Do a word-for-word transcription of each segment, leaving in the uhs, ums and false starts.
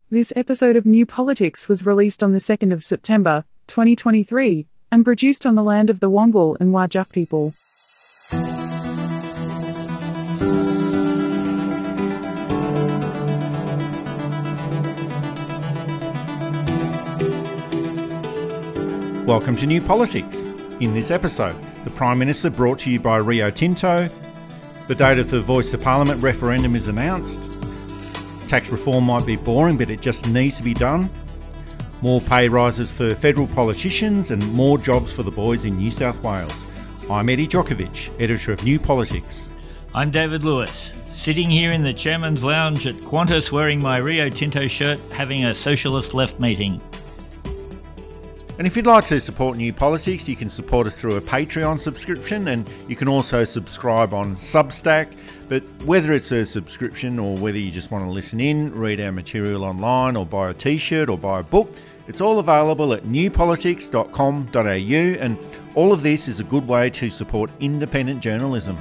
This episode of New Politics was released on the second of September, twenty twenty-three, and produced on the land of the Wangal and Whadjuk people. Welcome to New Politics. In this episode, the Prime Minister brought to you by Rio Tinto, the date of the Voice to Parliament referendum is announced, tax reform might be boring but it just needs to be done, more pay rises for federal politicians and more jobs for the boys in New South Wales. I'm Eddie Djokovic, editor of New Politics. I'm David Lewis, sitting here in the Chairman's Lounge at Qantas wearing my Rio Tinto shirt, having a socialist left meeting. And if you'd like to support New Politics, you can support us through a Patreon subscription, and you can also subscribe on Substack. But whether it's a subscription or whether you just want to listen in, read our material online or buy a t-shirt or buy a book, it's all available at new politics dot com dot a u, and all of this is a good way to support independent journalism.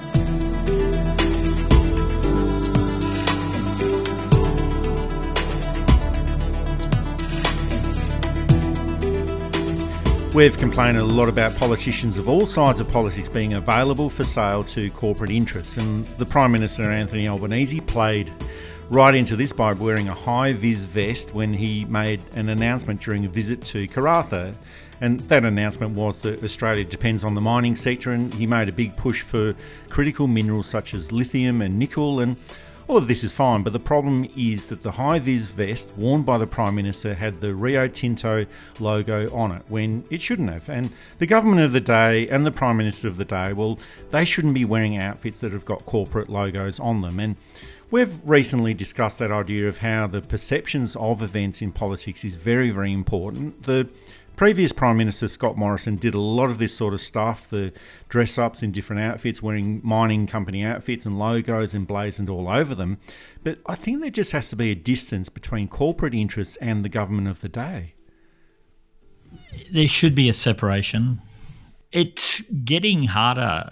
We've complained a lot about politicians of all sides of politics being available for sale to corporate interests, and the Prime Minister, Anthony Albanese, played right into this by wearing a high-vis vest when he made an announcement during a visit to Karratha. And that announcement was that Australia depends on the mining sector, and he made a big push for critical minerals such as lithium and nickel, and all of this is fine, but the problem is that the high-vis vest worn by the Prime Minister had the Rio Tinto logo on it when it shouldn't have. And the government of the day and the Prime Minister of the day, well, they shouldn't be wearing outfits that have got corporate logos on them. And we've recently discussed that idea of how the perceptions of events in politics is very, very important. The previous Prime Minister, Scott Morrison, did a lot of this sort of stuff, the dress-ups in different outfits, wearing mining company outfits and logos emblazoned all over them. But I think there just has to be a distance between corporate interests and the government of the day. There should be a separation. It's getting harder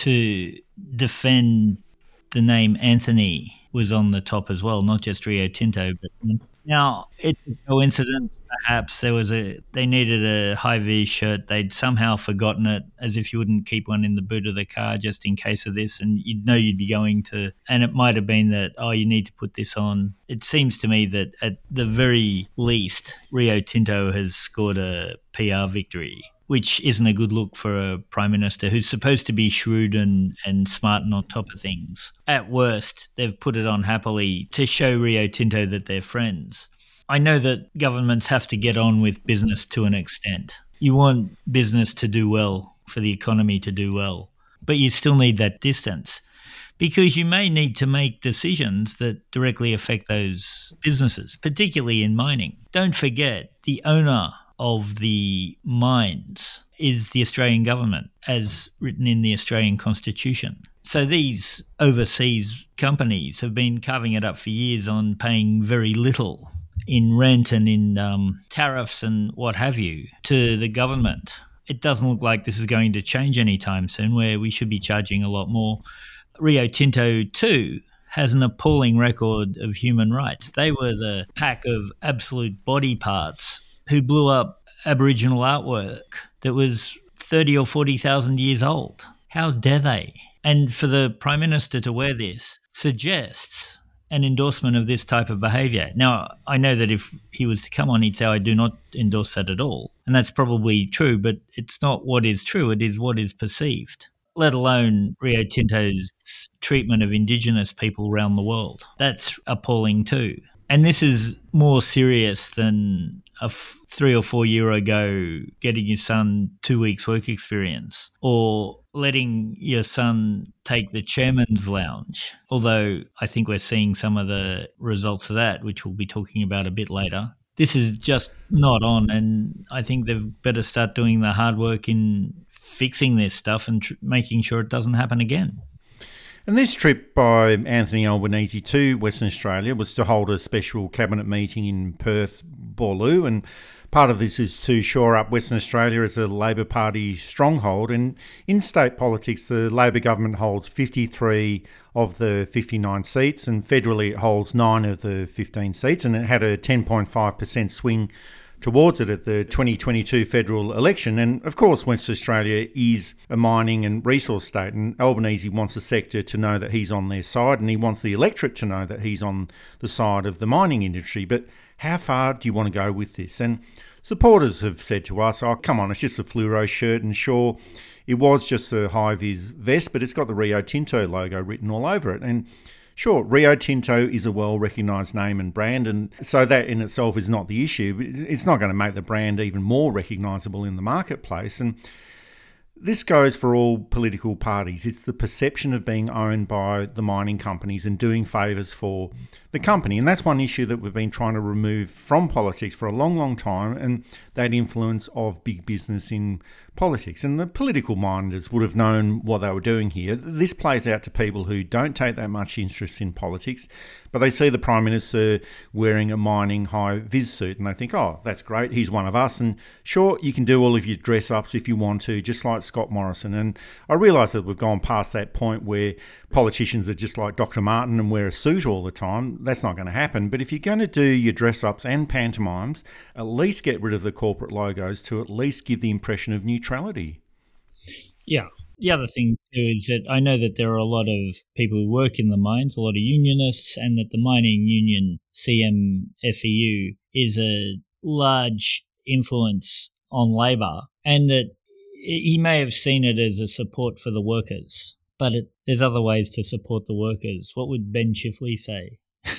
to defend the name Anthony was on the top as well, not just Rio Tinto, but now, it's a coincidence, perhaps. There was a they needed a high-vis shirt. They'd somehow forgotten it, as if you wouldn't keep one in the boot of the car just in case of this, and you'd know you'd be going to. And it might have been that, oh, you need to put this on. It seems to me that at the very least, Rio Tinto has scored a P R victory, which isn't a good look for a Prime Minister who's supposed to be shrewd and, and smart and on top of things. At worst, they've put it on happily to show Rio Tinto that they're friends. I know that governments have to get on with business to an extent. You want business to do well, for the economy to do well, but you still need that distance because you may need to make decisions that directly affect those businesses, particularly in mining. Don't forget, the owner of the mines is the Australian government, as written in the Australian Constitution. So these overseas companies have been carving it up for years on paying very little in rent and in um, tariffs and what have you to the government. It doesn't look like this is going to change anytime soon, where we should be charging a lot more. Rio Tinto too has an appalling record of human rights. They were the pack of absolute body parts who blew up Aboriginal artwork that was thirty or forty thousand years old. How dare they? And for the Prime Minister to wear this suggests an endorsement of this type of behaviour. Now, I know that if he was to come on, he'd say, I do not endorse that at all. And that's probably true, but it's not what is true, it is what is perceived, let alone Rio Tinto's treatment of Indigenous people around the world. That's appalling too. And this is more serious than a f- three or four year ago getting your son two weeks work experience or letting your son take the chairman's lounge. Although I think we're seeing some of the results of that, which we'll be talking about a bit later. This is just not on, and I think they've better start doing the hard work in fixing this stuff and tr- making sure it doesn't happen again. And this trip by Anthony Albanese to Western Australia was to hold a special cabinet meeting in Perth Boorloo, and part of this is to shore up Western Australia as a Labor Party stronghold. And in state politics, the Labor government holds fifty-three of the fifty-nine seats, and federally it holds nine of the fifteen seats, and it had a ten point five percent swing towards it at the twenty twenty-two federal election. And of course, Western Australia is a mining and resource state, and Albanese wants the sector to know that he's on their side, and he wants the electorate to know that he's on the side of the mining industry. But how far do you want to go with this? And supporters have said to us, oh, come on, it's just a fluoro shirt, and sure, it was just a high-vis vest, but it's got the Rio Tinto logo written all over it. And sure, Rio Tinto is a well-recognised name and brand, and so that in itself is not the issue. It's not going to make the brand even more recognisable in the marketplace. And this goes for all political parties. It's the perception of being owned by the mining companies and doing favours for the company. And that's one issue that we've been trying to remove from politics for a long, long time, and that influence of big business in politics. And the political minders would have known what they were doing here. This plays out to people who don't take that much interest in politics, but they see the Prime Minister wearing a mining high-vis suit and they think, oh, that's great, he's one of us. And sure, you can do all of your dress-ups if you want to, just like Scott Morrison. And I realise that we've gone past that point where politicians are just like Doctor Martin and wear a suit all the time. That's not going to happen. But if you're going to do your dress-ups and pantomimes, at least get rid of the corporate logos to at least give the impression of neutrality. Yeah. The other thing too is that I know that there are a lot of people who work in the mines, a lot of unionists, and that the mining union C M F E U is a large influence on Labor, and that he may have seen it as a support for the workers, but it, there's other ways to support the workers. What would Ben Chifley say,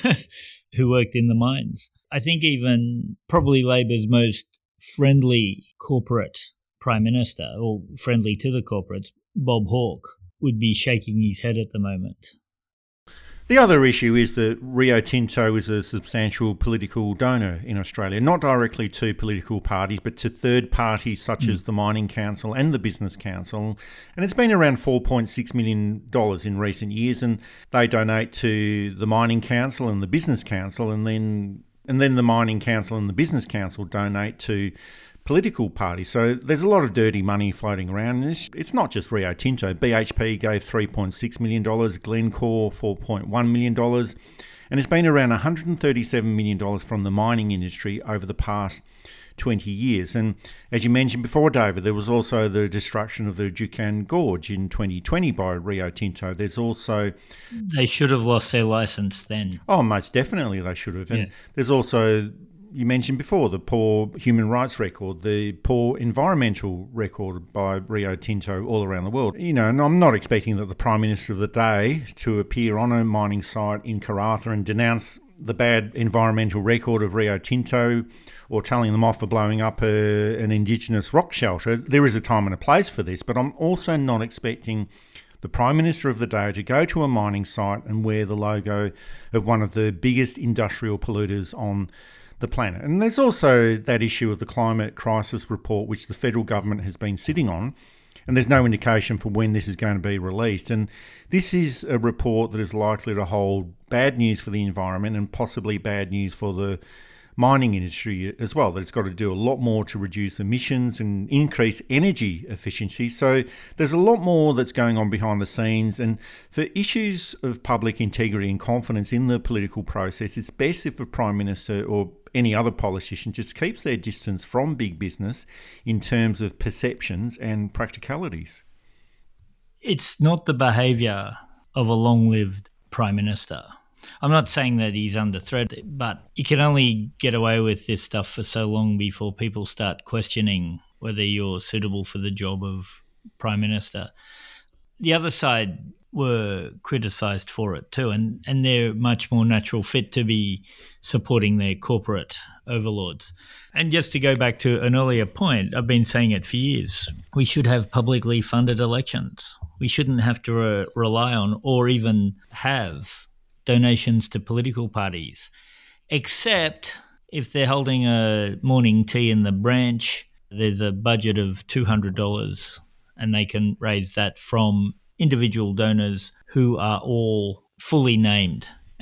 who worked in the mines? I think even probably Labor's most friendly corporate Prime Minister, or friendly to the corporates, Bob Hawke, would be shaking his head at the moment. The other issue is that Rio Tinto is a substantial political donor in Australia, not directly to political parties, but to third parties such mm. as the Mining Council and the Business Council. And it's been around four point six million dollars in recent years, and they donate to the Mining Council and the Business Council, and then and then the Mining Council and the Business Council donate to political parties. So there's a lot of dirty money floating around. And it's, it's not just Rio Tinto. B H P gave three point six million dollars, Glencore four point one million dollars, and it's been around one hundred thirty-seven million dollars from the mining industry over the past twenty years. And as you mentioned before, David, there was also the destruction of the Juukan Gorge in twenty twenty by Rio Tinto. There's also... They should have lost their licence then. Oh, most definitely they should have. And yeah. There's also... You mentioned before the poor human rights record, the poor environmental record by Rio Tinto all around the world. You know, and I'm not expecting that the Prime Minister of the day to appear on a mining site in Karratha and denounce the bad environmental record of Rio Tinto or telling them off for blowing up a, an Indigenous rock shelter. There is a time and a place for this, but I'm also not expecting the Prime Minister of the day to go to a mining site and wear the logo of one of the biggest industrial polluters on the planet. And there's also that issue of the climate crisis report, which the federal government has been sitting on, and there's no indication for when this is going to be released. And this is a report that is likely to hold bad news for the environment and possibly bad news for the mining industry as well, that it's got to do a lot more to reduce emissions and increase energy efficiency. So there's a lot more that's going on behind the scenes. And for issues of public integrity and confidence in the political process, it's best if a Prime Minister or any other politician just keeps their distance from big business in terms of perceptions and practicalities. It's not the behaviour of a long-lived Prime Minister. I'm not saying that he's under threat, but you can only get away with this stuff for so long before people start questioning whether you're suitable for the job of Prime Minister. The other side were criticised for it too, and, and they're much more natural fit to be supporting their corporate overlords. And just to go back to an earlier point, I've been saying it for years, we should have publicly funded elections. We shouldn't have to re- rely on or even have donations to political parties, except if they're holding a morning tea in the branch, there's a budget of two hundred dollars and they can raise that from individual donors who are all fully named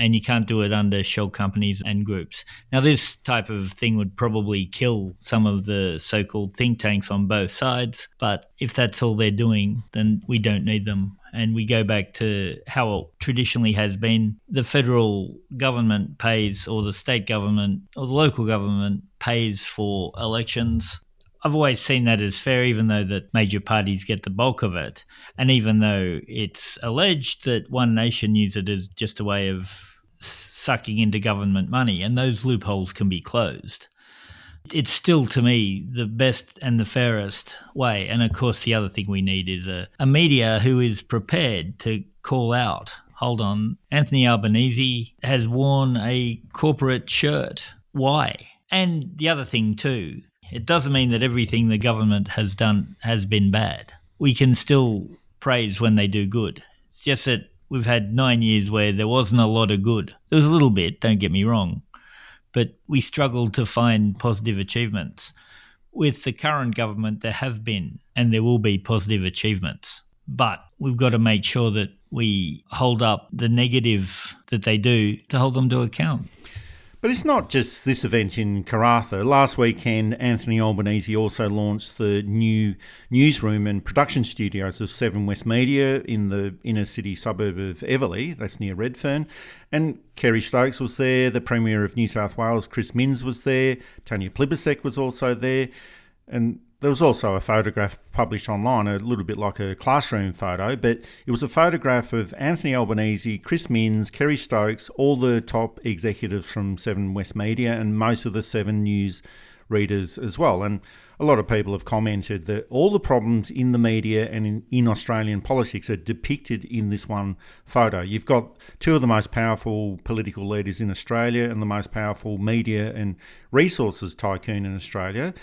and you can't do it under shell companies and groups. Now, this type of thing would probably kill some of the so-called think tanks on both sides, but if that's all they're doing, then we don't need them. And we go back to how it traditionally has been. The federal government pays, or the state government, or the local government pays for elections. I've always seen that as fair, even though that major parties get the bulk of it. And even though it's alleged that One Nation use it as just a way of sucking into government money, and those loopholes can be closed. It's still, to me, the best and the fairest way. And of course, the other thing we need is a, a media who is prepared to call out, hold on, Anthony Albanese has worn a corporate shirt. Why? And the other thing too, it doesn't mean that everything the government has done has been bad. We can still praise when they do good. It's just that we've had nine years where there wasn't a lot of good. There was a little bit, don't get me wrong, but we struggled to find positive achievements. With the current government, there have been and there will be positive achievements, but we've got to make sure that we hold up the negative that they do to hold them to account. But it's not just this event in Karratha. Last weekend, Anthony Albanese also launched the new newsroom and production studios of Seven West Media in the inner city suburb of Everleigh, that's near Redfern. And Kerry Stokes was there, the Premier of New South Wales, Chris Minns, was there, Tanya Plibersek was also there, and there was also a photograph published online, a little bit like a classroom photo, but it was a photograph of Anthony Albanese, Chris Minns, Kerry Stokes, all the top executives from Seven West Media and most of the Seven News readers as well. And a lot of people have commented that all the problems in the media and in, in Australian politics are depicted in this one photo. You've got two of the most powerful political leaders in Australia and the most powerful media and resources tycoon in Australia.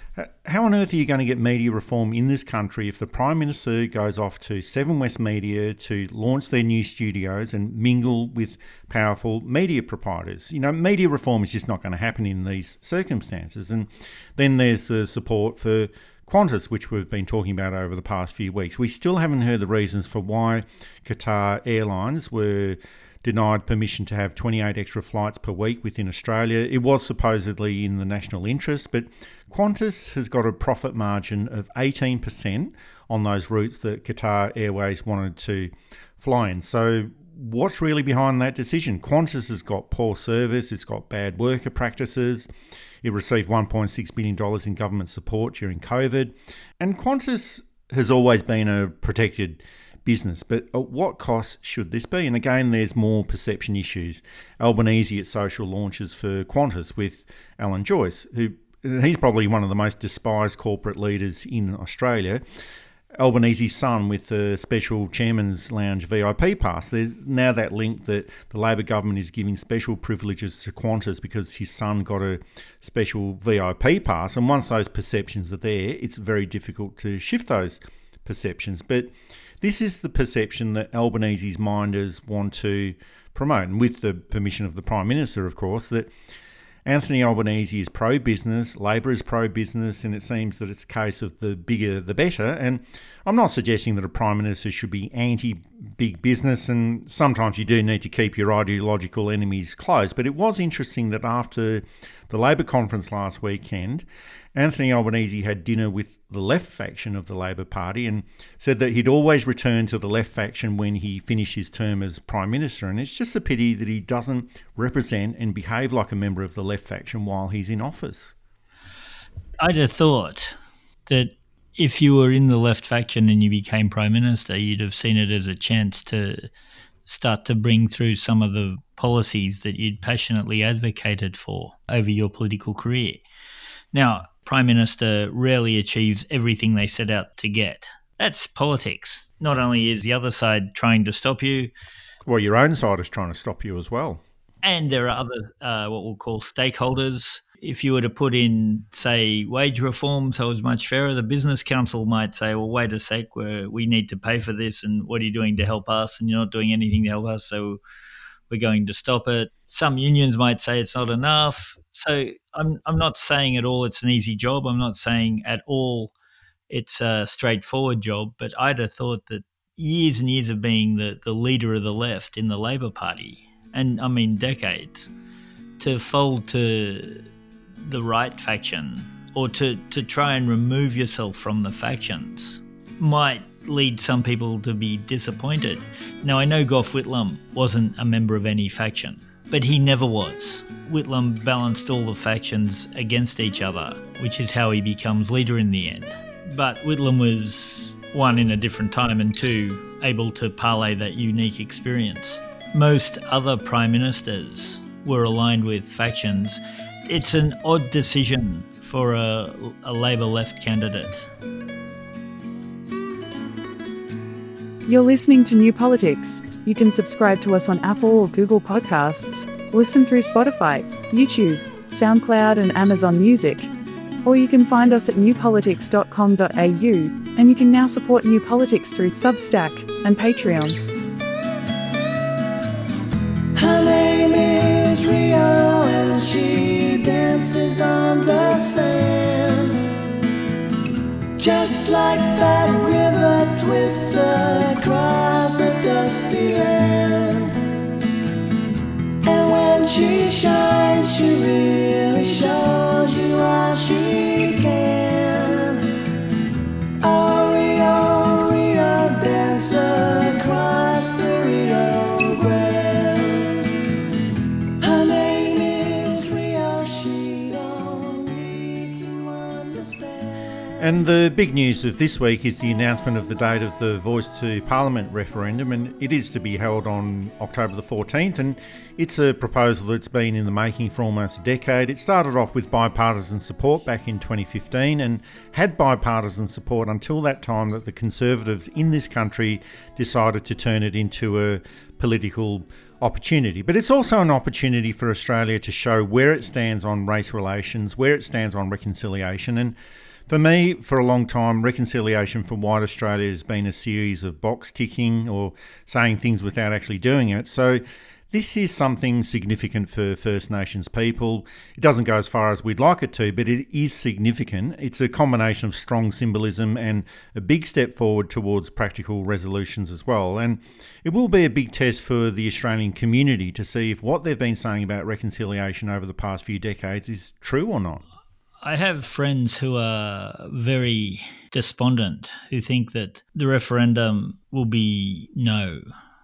How on earth are you going to get media reform in this country if the Prime Minister goes off to Seven West Media to launch their new studios and mingle with powerful media proprietors? You know, media reform is just not going to happen in these circumstances. And then there's the support for Qantas, which we've been talking about over the past few weeks. We still haven't heard the reasons for why Qatar Airlines were denied permission to have twenty-eight extra flights per week within Australia. It was supposedly in the national interest, but Qantas has got a profit margin of eighteen percent on those routes that Qatar Airways wanted to fly in. So what's really behind that decision? Qantas has got poor service, it's got bad worker practices, it received one point six billion dollars in government support during COVID, and Qantas has always been a protected business, but at what cost should this be? And again, there's more perception issues. Albanese at social launches for Qantas with Alan Joyce, who he's probably one of the most despised corporate leaders in Australia. Albanese's son with the special Chairman's Lounge V I P pass. There's now that link that the Labor government is giving special privileges to Qantas because his son got a special V I P pass. And once those perceptions are there, it's very difficult to shift those perceptions. But this is the perception that Albanese's minders want to promote, and with the permission of the Prime Minister, of course, that Anthony Albanese is pro-business, Labor is pro-business, and it seems that it's a case of the bigger the better. And I'm not suggesting that a Prime Minister should be anti-big business, and sometimes you do need to keep your ideological enemies close. But it was interesting that after the Labor conference last weekend, Anthony Albanese had dinner with the left faction of the Labor Party and said that he'd always return to the left faction when he finished his term as Prime Minister. And it's just a pity that he doesn't represent and behave like a member of the left faction while he's in office. I'd have thought that if you were in the left faction and you became Prime Minister, you'd have seen it as a chance to start to bring through some of the policies that you'd passionately advocated for over your political career. Now, Prime Minister rarely achieves everything they set out to get. That's politics. Not only is the other side trying to stop you, well, your own side is trying to stop you as well. And there are other, uh, what we'll call stakeholders. If you were to put in, say, wage reform so it's much fairer, the Business Council might say, well, wait a sec, we're, we need to pay for this, and what are you doing to help us? And you're not doing anything to help us, so we're going to stop it. Some unions might say it's not enough. So I'm I'm not saying at all it's an easy job. I'm not saying at all it's a straightforward job. But I'd have thought that years and years of being the, the leader of the left in the Labor Party, and I mean decades, to fold to the right faction or to, to try and remove yourself from the factions might lead some people to be disappointed. Now, I know Gough Whitlam wasn't a member of any faction, but he never was. Whitlam balanced all the factions against each other, which is how he becomes leader in the end. But Whitlam was, one, in a different time, and two, able to parlay that unique experience. Most other prime ministers were aligned with factions. It's an odd decision for a, a Labor left candidate. You're listening to New Politics. You can subscribe to us on Apple or Google Podcasts, listen through Spotify, YouTube, SoundCloud and Amazon Music. Or you can find us at new politics dot com dot a u, and you can now support New Politics through Substack and Patreon. Her name is Rio and she dances on the sand, just like that river twists across a dusty land. And when she shines, she really shows you all she can. Oh, Rio, Rio, dance across the Rio Grande. Her name is Rio, she don't need to understand. And the big news of this week is the announcement of the date of the Voice to Parliament referendum, and it is to be held on October the fourteenth, and it's a proposal that's been in the making for almost a decade. It started off with bipartisan support back in twenty fifteen and had bipartisan support until that time that the Conservatives in this country decided to turn it into a political opportunity. But it's also an opportunity for Australia to show where it stands on race relations, where it stands on reconciliation. And for me, for a long time, reconciliation for white Australia has been a series of box ticking or saying things without actually doing it. So this is something significant for First Nations people. It doesn't go as far as we'd like it to, but it is significant. It's a combination of strong symbolism and a big step forward towards practical resolutions as well. And it will be a big test for the Australian community to see if what they've been saying about reconciliation over the past few decades is true or not. I have friends who are very despondent, who think that the referendum will be no.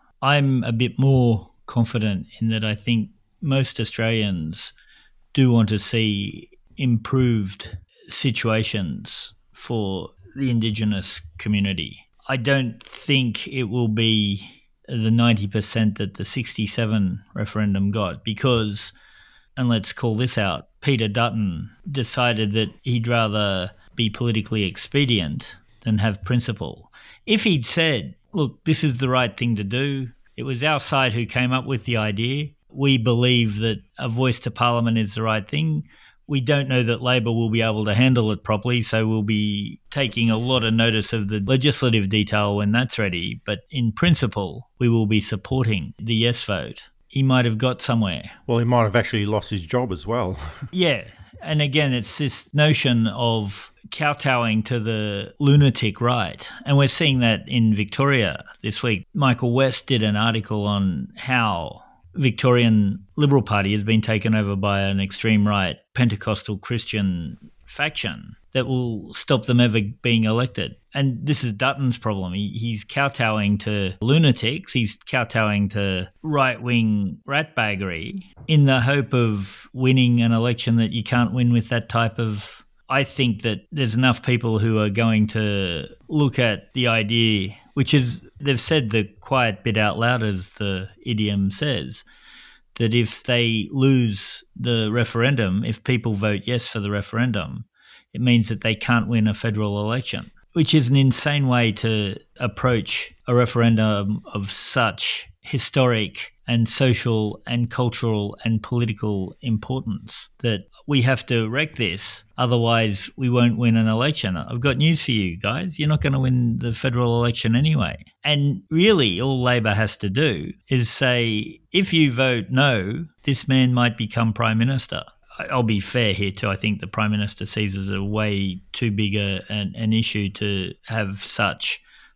I'm a bit more confident in that I think most Australians do want to see improved situations for the Indigenous community. I don't think it will be the ninety percent that the sixty-seven referendum got because, and let's call this out, Peter Dutton decided that he'd rather be politically expedient than have principle. If he'd said, look, this is the right thing to do, it was our side who came up with the idea, we believe that a voice to Parliament is the right thing, we don't know that Labor will be able to handle it properly, so we'll be taking a lot of notice of the legislative detail when that's ready, but in principle, we will be supporting the yes vote. He might have got somewhere. Well, he might have actually lost his job as well. Yeah. And again, it's this notion of kowtowing to the lunatic right. And we're seeing that in Victoria this week. Michael West did an article on how Victorian Liberal Party has been taken over by an extreme right Pentecostal Christian faction that will stop them ever being elected. And this is Dutton's problem. He, he's kowtowing to lunatics. He's kowtowing to right-wing ratbaggery in the hope of winning an election that you can't win with that type of... I think that there's enough people who are going to look at the idea, which is, they've said the quiet bit out loud, as the idiom says, that if they lose the referendum, if people vote yes for the referendum, it means that they can't win a federal election, which is an insane way to approach a referendum of such historic and social and cultural and political importance that we have to wreck this. Otherwise, we won't win an election. I've got news for you guys. You're not going to win the federal election anyway. And really, all Labor has to do is say, if you vote no, this man might become Prime Minister. I'll be fair here too. I think the Prime Minister sees as a way too big a, an, an issue to have such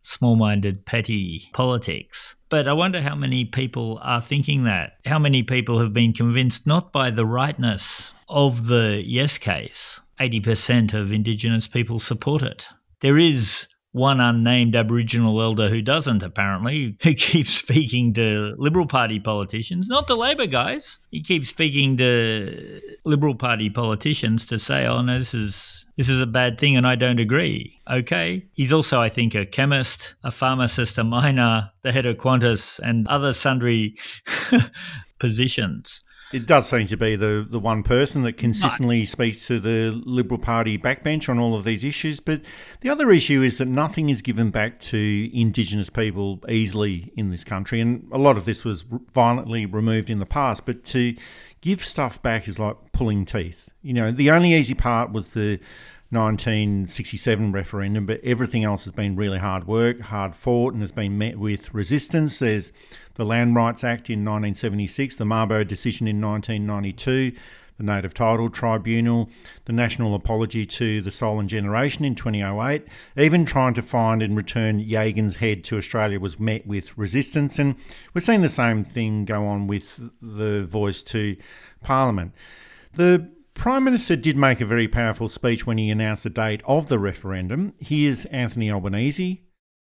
small-minded, petty politics. But I wonder how many people are thinking that. How many people have been convinced not by the rightness of the yes case. eighty percent of Indigenous people support it. There is one unnamed Aboriginal elder who doesn't, apparently, who keeps speaking to Liberal Party politicians, not the Labor guys. He keeps speaking to Liberal Party politicians to say, oh, no, this is this is a bad thing and I don't agree. Okay. He's also, I think, a chemist, a pharmacist, a miner, the head of Qantas and other sundry positions. It does seem to be the, the one person that consistently no. speaks to the Liberal Party backbench on all of these issues. But the other issue is that nothing is given back to Indigenous people easily in this country. And a lot of this was violently removed in the past. But to give stuff back is like pulling teeth. You know, the only easy part was the nineteen sixty-seven referendum, but everything else has been really hard work, hard fought, and has been met with resistance. There's the Land Rights Act in nineteen seventy-six, the Mabo decision in nineteen ninety-two, the Native Title Tribunal, the national apology to the Solon generation in two thousand eight. Even trying to find and return Yagan's head to Australia was met with resistance, and we're seeing the same thing go on with the voice to Parliament. The Prime Minister did make a very powerful speech when he announced the date of the referendum. Here's Anthony Albanese.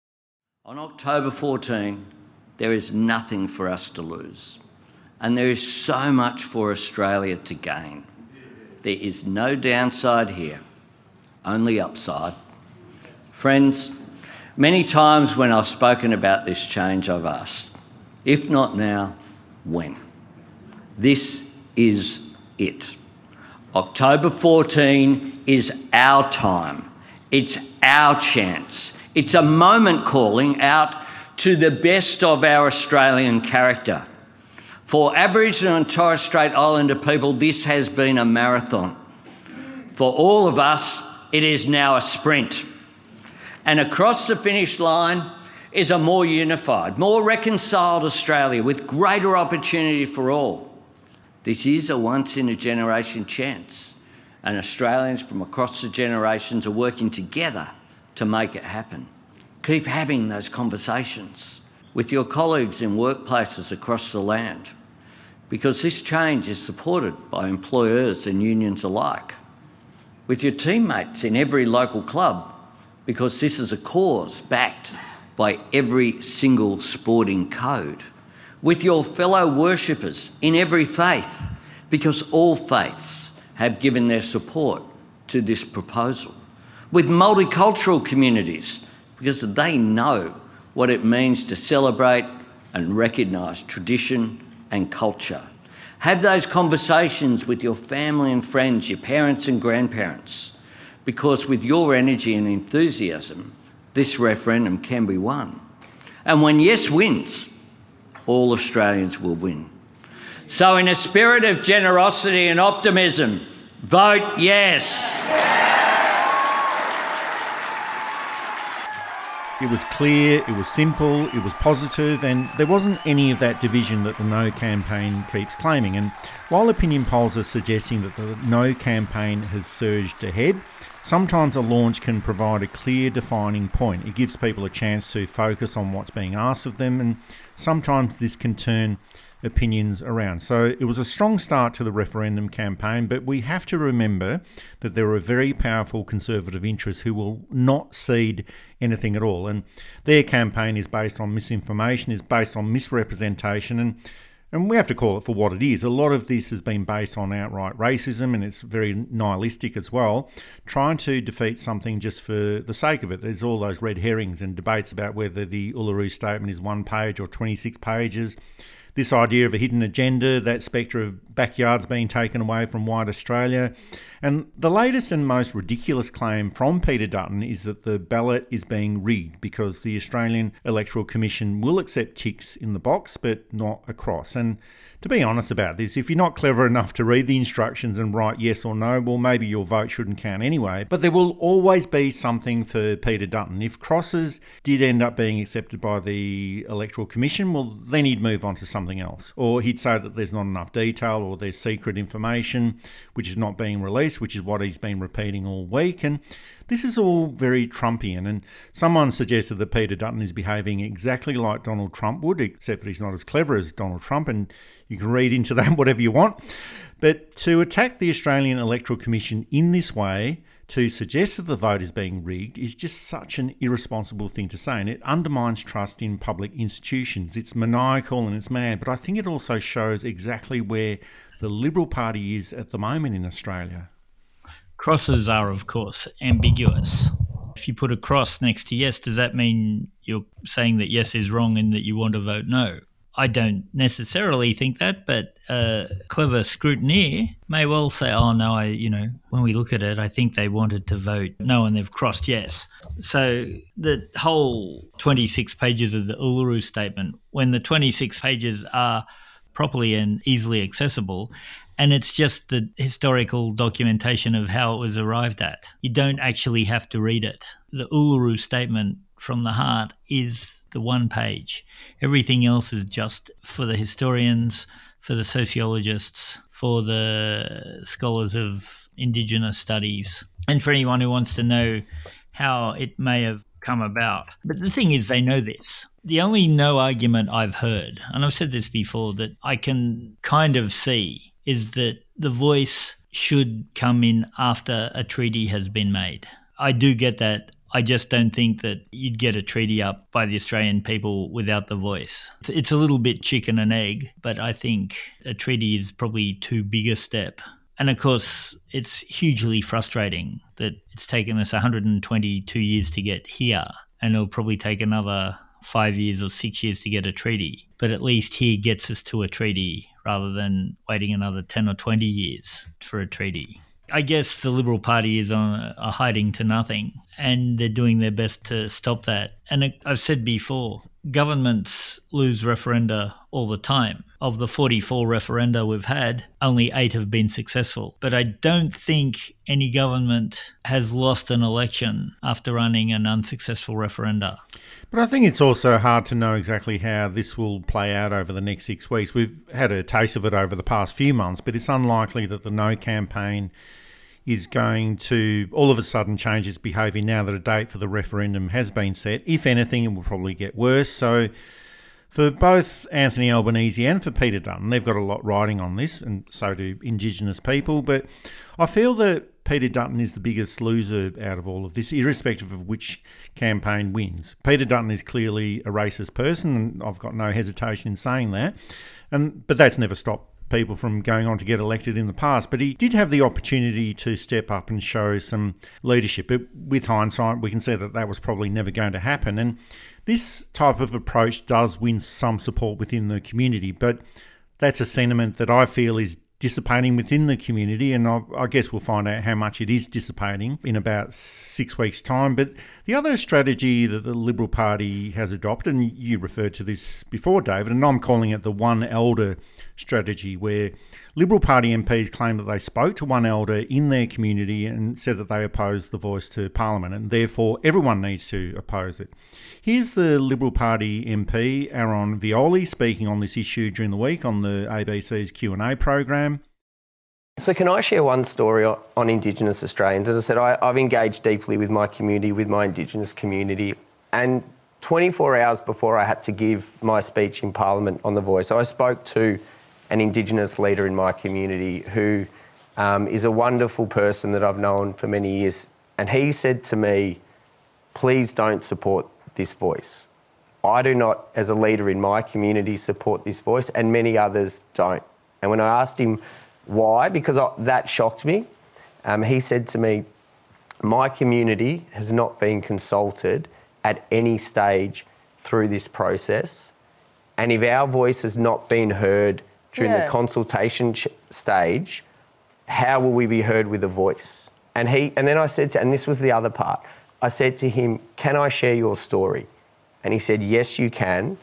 On October fourteenth, there is nothing for us to lose, and there is so much for Australia to gain. There is no downside here, only upside. Friends, many times when I've spoken about this change, I've asked, if not now, when? This is it. October fourteenth is our time. It's our chance. It's a moment calling out to the best of our Australian character. For Aboriginal and Torres Strait Islander people, this has been a marathon. For all of us, it is now a sprint. And across the finish line is a more unified, more reconciled Australia with greater opportunity for all. This is a once-in-a-generation chance, and Australians from across the generations are working together to make it happen. Keep having those conversations with your colleagues in workplaces across the land, because this change is supported by employers and unions alike. With your teammates in every local club, because this is a cause backed by every single sporting code. With your fellow worshippers in every faith, because all faiths have given their support to this proposal. With multicultural communities, because they know what it means to celebrate and recognise tradition and culture. Have those conversations with your family and friends, your parents and grandparents, because with your energy and enthusiasm, this referendum can be won. And when yes wins, all Australians will win. So in a spirit of generosity and optimism, vote yes. It was clear, it was simple, it was positive, and there wasn't any of that division that the No campaign keeps claiming. And while opinion polls are suggesting that the No campaign has surged ahead, sometimes a launch can provide a clear defining point. It gives people a chance to focus on what's being asked of them, and sometimes this can turn opinions around. So it was a strong start to the referendum campaign, but we have to remember that there are very powerful conservative interests who will not cede anything at all. And their campaign is based on misinformation, is based on misrepresentation, and And we have to call it for what it is. A lot of this has been based on outright racism, and it's very nihilistic as well, trying to defeat something just for the sake of it. There's all those red herrings and debates about whether the Uluru Statement is one page or twenty-six pages. This idea of a hidden agenda, that spectre of backyards being taken away from white Australia. And the latest and most ridiculous claim from Peter Dutton is that the ballot is being rigged because the Australian Electoral Commission will accept ticks in the box but not across. And to be honest about this, if you're not clever enough to read the instructions and write yes or no, well, maybe your vote shouldn't count anyway. But there will always be something for Peter Dutton. If crosses did end up being accepted by the Electoral Commission, well, then he'd move on to something something else. Or he'd say that there's not enough detail or there's secret information which is not being released, which is what he's been repeating all week. And this is all very Trumpian. And someone suggested that Peter Dutton is behaving exactly like Donald Trump would, except that he's not as clever as Donald Trump. And you can read into that whatever you want. But to attack the Australian Electoral Commission in this way, to suggest that the vote is being rigged, is just such an irresponsible thing to say, and it undermines trust in public institutions. It's maniacal and it's mad, but I think it also shows exactly where the Liberal Party is at the moment in Australia. Crosses are, of course, ambiguous. If you put a cross next to yes, does that mean you're saying that yes is wrong and that you want to vote no? I don't necessarily think that, but a clever scrutineer may well say, oh, no, I, you know, when we look at it, I think they wanted to vote no and they've crossed yes. So the whole twenty-six pages of the Uluru Statement, when the twenty-six pages are properly and easily accessible, and it's just the historical documentation of how it was arrived at, you don't actually have to read it. The Uluru Statement from the heart is the one page. Everything else is just for the historians, for the sociologists, for the scholars of Indigenous studies, and for anyone who wants to know how it may have come about. But the thing is, they know this. The only no argument I've heard, and I've said this before, that I can kind of see is that the voice should come in after a treaty has been made. I do get that. I just don't think that you'd get a treaty up by the Australian people without the voice. It's a little bit chicken and egg, but I think a treaty is probably too big a step. And of course, it's hugely frustrating that it's taken us one hundred twenty-two years to get here, and it'll probably take another five years or six years to get a treaty. But at least here gets us to a treaty rather than waiting another ten or twenty years for a treaty. I guess the Liberal Party is on a, a hiding to nothing, and they're doing their best to stop that. And I've said before, governments lose referenda all the time. Of the forty-four referenda we've had, only eight have been successful. But I don't think any government has lost an election after running an unsuccessful referenda. But I think it's also hard to know exactly how this will play out over the next six weeks. We've had a taste of it over the past few months, but it's unlikely that the No campaign is going to all of a sudden change its behaviour now that a date for the referendum has been set. If anything, it will probably get worse. So for both Anthony Albanese and for Peter Dutton, they've got a lot riding on this, and so do Indigenous people. But I feel that Peter Dutton is the biggest loser out of all of this, irrespective of which campaign wins. Peter Dutton is clearly a racist person, and I've got no hesitation in saying that. And but that's never stopped people from going on to get elected in the past. But he did have the opportunity to step up and show some leadership. But with hindsight, we can see that that was probably never going to happen. And this type of approach does win some support within the community, but that's a sentiment that I feel is dissipating within the community, and I, I guess we'll find out how much it is dissipating in about six weeks' time. But the other strategy that the Liberal Party has adopted, and you referred to this before, David, and I'm calling it the one elder strategy, where Liberal Party M Ps claim that they spoke to one elder in their community and said that they opposed the voice to Parliament, and therefore everyone needs to oppose it. Here's the Liberal Party M P, Aaron Violi, speaking on this issue during the week on the A B C's Q and A program. So can I share one story on Indigenous Australians? As I said, I, I've engaged deeply with my community, with my Indigenous community, and twenty-four hours before I had to give my speech in Parliament on The Voice, I spoke to an Indigenous leader in my community who um, is a wonderful person that I've known for many years, and he said to me, please don't support this voice. I do not, as a leader in my community, support this voice, and many others don't. And when I asked him why, because I, that shocked me, um, he said to me, my community has not been consulted at any stage through this process, and if our voice has not been heard during yeah. the consultation ch- stage, how will we be heard with a voice? And he, and then I said to, and this was the other part, I said to him, can I share your story? And he said, yes, you can.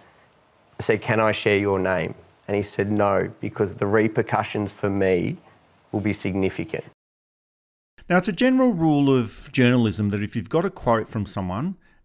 I said, can I share your name? And he said, no, because the repercussions for me will be significant. Now, it's a general rule of journalism that if you've got a quote from someone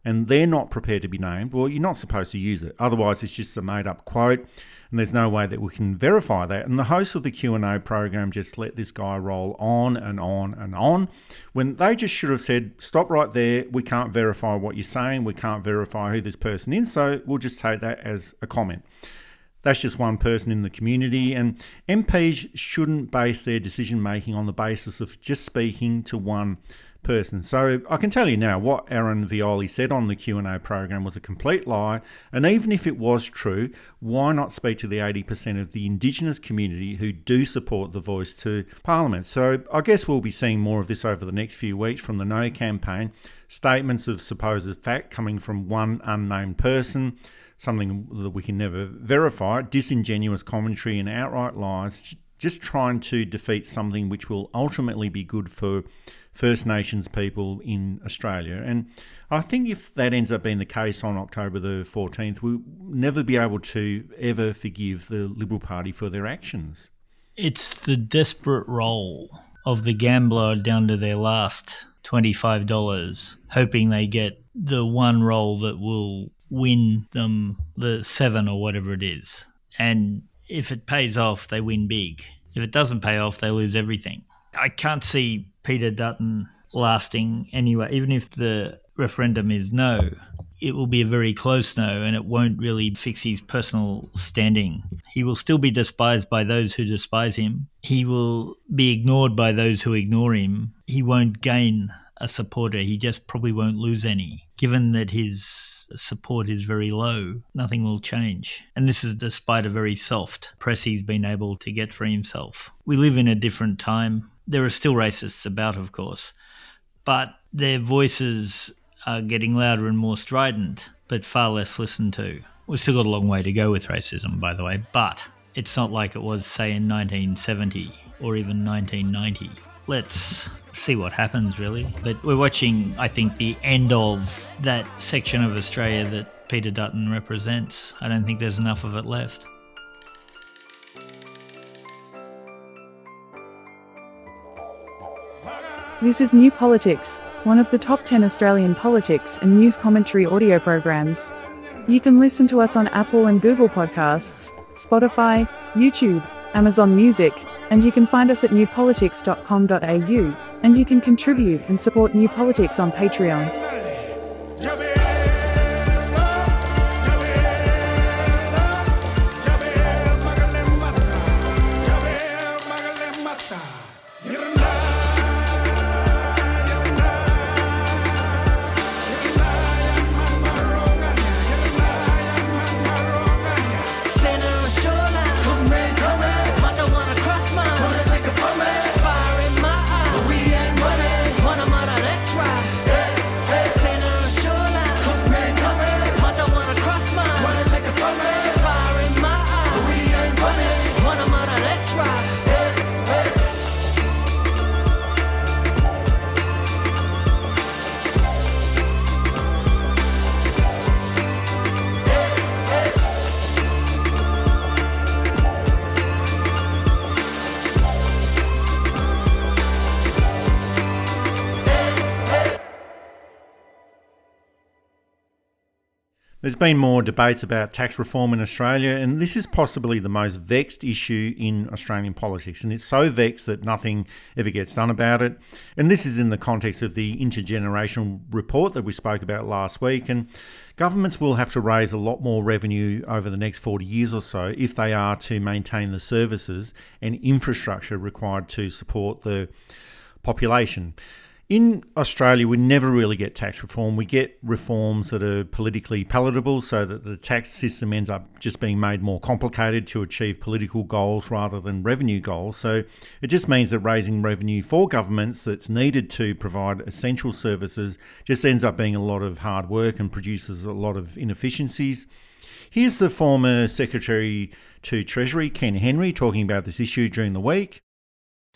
and they're not prepared to be named, well, you're not supposed to use it. Otherwise, it's just a made-up quote, and there's no way that we can verify that. And the host of the Q and A program just let this guy roll on and on and on, when they just should have said, stop right there, we can't verify what you're saying, we can't verify who this person is, so we'll just take that as a comment. That's just one person in the community, and M Ps shouldn't base their decision-making on the basis of just speaking to one person. So I can tell you now, what Aaron Violi said on the Q and A program was a complete lie, and even if it was true, why not speak to the eighty percent of the Indigenous community who do support the Voice to Parliament? So I guess we'll be seeing more of this over the next few weeks from the No campaign, statements of supposed fact coming from one unnamed person, something that we can never verify, disingenuous commentary and outright lies, just trying to defeat something which will ultimately be good for First Nations people in Australia. And I think if that ends up being the case on October the fourteenth, we'll never be able to ever forgive the Liberal Party for their actions. It's the desperate roll of the gambler down to their last twenty-five dollars, hoping they get the one roll that will win them the seven or whatever it is. And if it pays off, they win big. If it doesn't pay off, they lose everything. I can't see Peter Dutton lasting anyway. Even if the referendum is no, it will be a very close no, and it won't really fix his personal standing. He will still be despised by those who despise him. He will be ignored by those who ignore him. He won't gain a supporter. He just probably won't lose any. Given that his support is very low, nothing will change. And this is despite a very soft press he's been able to get for himself. We live in a different time. There are still racists about, of course, but their voices are getting louder and more strident, but far less listened to. We've still got a long way to go with racism, by the way, but it's not like it was, say, in nineteen seventy or even nineteen ninety. Let's see what happens, really. But we're watching, I think, the end of that section of Australia that Peter Dutton represents. I don't think there's enough of it left. This is New Politics, one of the top ten Australian politics and news commentary audio programs. You can listen to us on Apple and Google Podcasts, Spotify, YouTube, Amazon Music, and you can find us at new politics dot com dot a u, and you can contribute and support New Politics on Patreon. There's been more debates about tax reform in Australia, and this is possibly the most vexed issue in Australian politics. And it's so vexed that nothing ever gets done about it. And this is in the context of the intergenerational report that we spoke about last week. And governments will have to raise a lot more revenue over the next forty years or so if they are to maintain the services and infrastructure required to support the population. In Australia, we never really get tax reform. We get reforms that are politically palatable so that the tax system ends up just being made more complicated to achieve political goals rather than revenue goals. So it just means that raising revenue for governments that's needed to provide essential services just ends up being a lot of hard work and produces a lot of inefficiencies. Here's the former Secretary to Treasury, Ken Henry, talking about this issue during the week.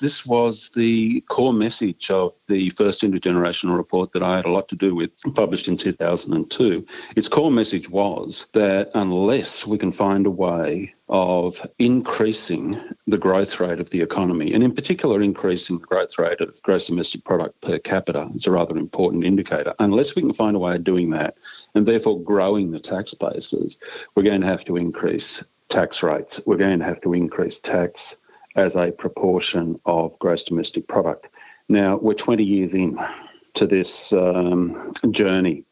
This was the core message of the first intergenerational report that I had a lot to do with, published in two thousand two. Its core message was that unless we can find a way of increasing the growth rate of the economy, and in particular increasing the growth rate of gross domestic product per capita, it's a rather important indicator, unless we can find a way of doing that and therefore growing the tax bases, we're going to have to increase tax rates. We're going to have to increase tax as a proportion of gross domestic product. Now, we're twenty years in to this um, journey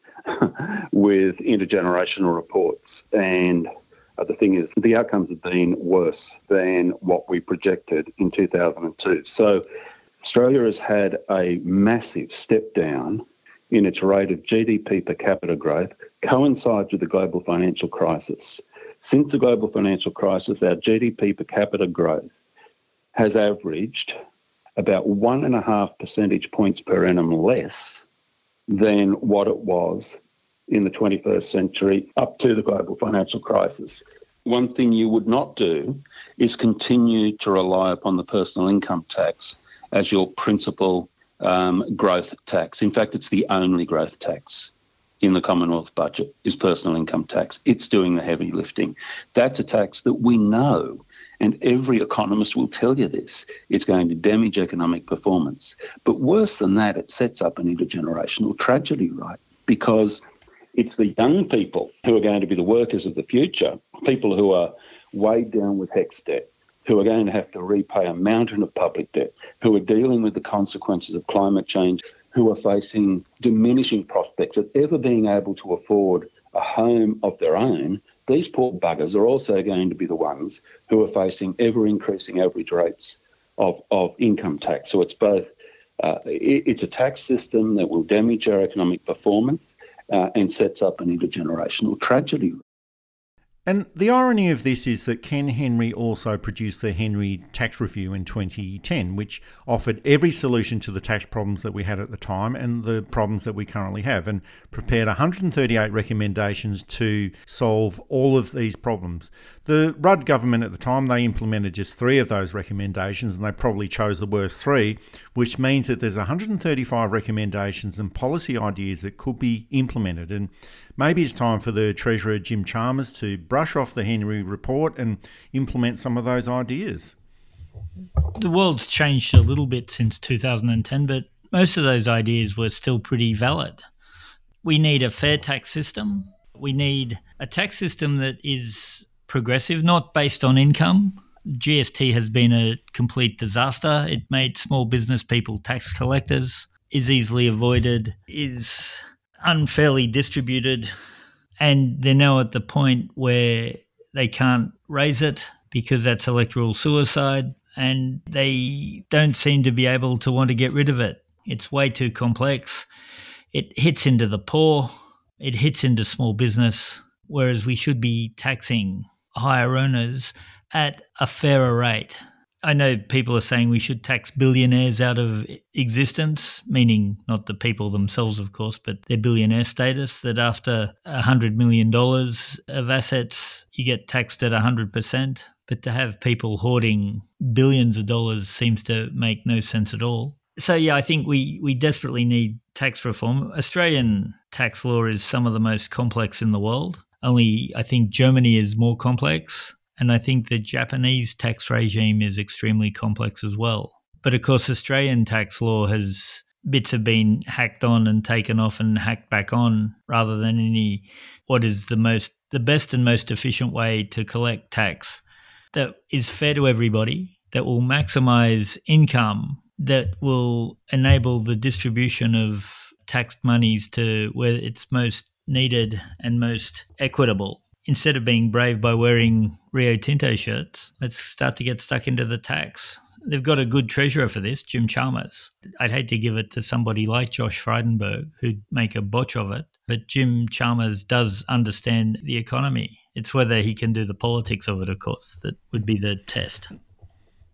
with intergenerational reports, and uh, the thing is, the outcomes have been worse than what we projected in two thousand two. So Australia has had a massive step down in its rate of G D P per capita growth, coincides with the global financial crisis. Since the global financial crisis, our G D P per capita growth has averaged about one and a half percentage points per annum less than what it was in the twenty-first century up to the global financial crisis. One thing you would not do is continue to rely upon the personal income tax as your principal um, growth tax. In fact, it's the only growth tax in the Commonwealth budget is personal income tax. It's doing the heavy lifting. That's a tax that we know, and every economist will tell you this, it's going to damage economic performance. But worse than that, it sets up an intergenerational tragedy, right? Because it's the young people who are going to be the workers of the future, people who are weighed down with HECS debt, who are going to have to repay a mountain of public debt, who are dealing with the consequences of climate change, who are facing diminishing prospects of ever being able to afford a home of their own. These poor buggers are also going to be the ones who are facing ever-increasing average rates of, of income tax. So it's both, uh, it, it's a tax system that will damage our economic performance uh, and sets up an intergenerational tragedy. And the irony of this is that Ken Henry also produced the Henry Tax Review in twenty ten, which offered every solution to the tax problems that we had at the time and the problems that we currently have, and prepared one hundred thirty-eight recommendations to solve all of these problems. The Rudd government at the time, they implemented just three of those recommendations, and they probably chose the worst three, which means that there's one hundred thirty-five recommendations and policy ideas that could be implemented. And maybe it's time for the Treasurer, Jim Chalmers, to brush off the Henry report and implement some of those ideas. The world's changed a little bit since two thousand ten, but most of those ideas were still pretty valid. We need a fair tax system. We need a tax system that is progressive, not based on income. G S T has been a complete disaster. It made small business people tax collectors, is easily avoided, is unfairly distributed, and they're now at the point where they can't raise it because that's electoral suicide, and they don't seem to be able to want to get rid of it. It's way too complex. It hits into the poor, it hits into small business, whereas we should be taxing higher earners at a fairer rate. I know people are saying we should tax billionaires out of existence, meaning not the people themselves, of course, but their billionaire status, that after one hundred million dollars of assets, you get taxed at one hundred percent. But to have people hoarding billions of dollars seems to make no sense at all. So, yeah, I think we, we desperately need tax reform. Australian tax law is some of the most complex in the world. Only I think Germany is more complex. And I think the Japanese tax regime is extremely complex as well. But of course, Australian tax law has bits have been hacked on and taken off and hacked back on, rather than any what is the most the best and most efficient way to collect tax that is fair to everybody, that will maximise income, that will enable the distribution of taxed monies to where it's most needed and most equitable. Instead of being brave by wearing Rio Tinto shirts, let's start to get stuck into the tax. They've got a good treasurer for this, Jim Chalmers. I'd hate to give it to somebody like Josh Frydenberg, who'd make a botch of it, but Jim Chalmers does understand the economy. It's whether he can do the politics of it, of course, that would be the test.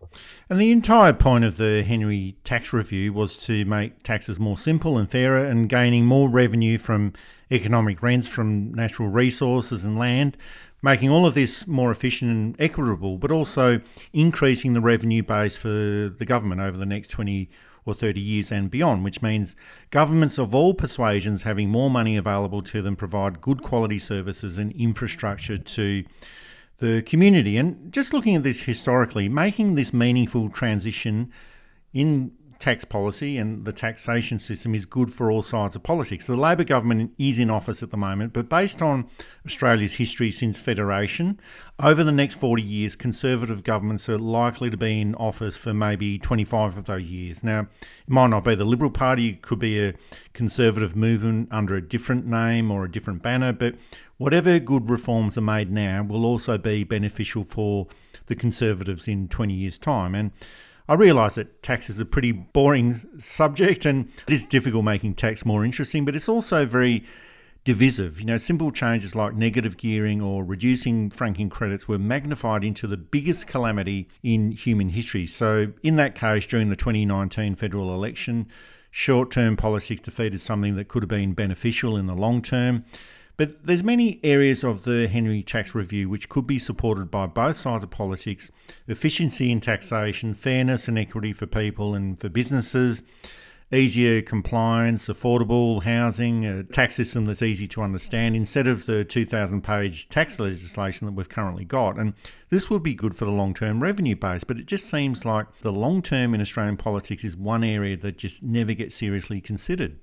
And the entire point of the Henry Tax Review was to make taxes more simple and fairer and gaining more revenue from economic rents from natural resources and land, making all of this more efficient and equitable, but also increasing the revenue base for the government over the next twenty or thirty years and beyond, which means governments of all persuasions having more money available to them provide good quality services and infrastructure to the community. And just looking at this historically, making this meaningful transition in tax policy and the taxation system is good for all sides of politics. The Labor government is in office at the moment, but based on Australia's history since Federation, over the next forty years, Conservative governments are likely to be in office for maybe twenty-five of those years. Now, it might not be the Liberal Party, it could be a Conservative movement under a different name or a different banner, but whatever good reforms are made now will also be beneficial for the Conservatives in twenty years' time. And I realise that tax is a pretty boring subject and it is difficult making tax more interesting, but it's also very divisive. You know, simple changes like negative gearing or reducing franking credits were magnified into the biggest calamity in human history. So in that case, during the twenty nineteen federal election, short-term politics defeated something that could have been beneficial in the long term. But there's many areas of the Henry Tax Review which could be supported by both sides of politics: efficiency in taxation, fairness and equity for people and for businesses, easier compliance, affordable housing, a tax system that's easy to understand instead of the two thousand page tax legislation that we've currently got. And this would be good for the long-term revenue base, but it just seems like the long-term in Australian politics is one area that just never gets seriously considered.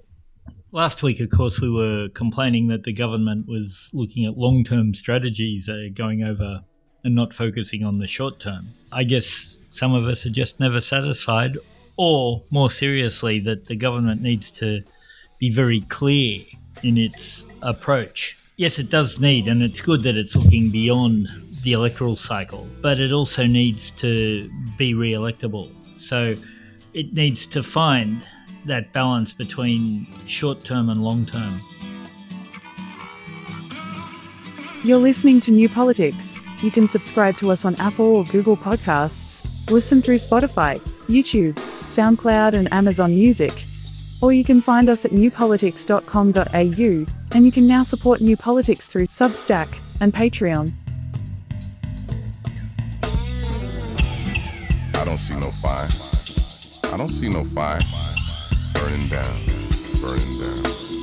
Last week, of course, we were complaining that the government was looking at long-term strategies, uh, going over and not focusing on the short term. I guess some of us are just never satisfied, or more seriously, that the government needs to be very clear in its approach. Yes, it does need, and it's good that it's looking beyond the electoral cycle, but it also needs to be re-electable. So it needs to find that balance between short-term and long-term. You're listening to New Politics. You can subscribe to us on Apple or Google Podcasts, listen through Spotify, YouTube, SoundCloud and Amazon Music. Or you can find us at new politics dot com dot a u, and you can now support New Politics through Substack and Patreon. I don't see no fire. I don't see no fire. Burning down, burning down.